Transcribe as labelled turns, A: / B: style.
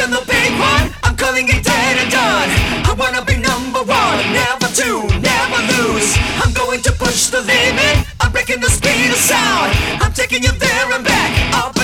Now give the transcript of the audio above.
A: am the big one, I'm calling it dead and done. I wanna be number one, never to, never lose. I'm going to push the limit, I'm breaking the speed of sound. I'm taking you there and back, up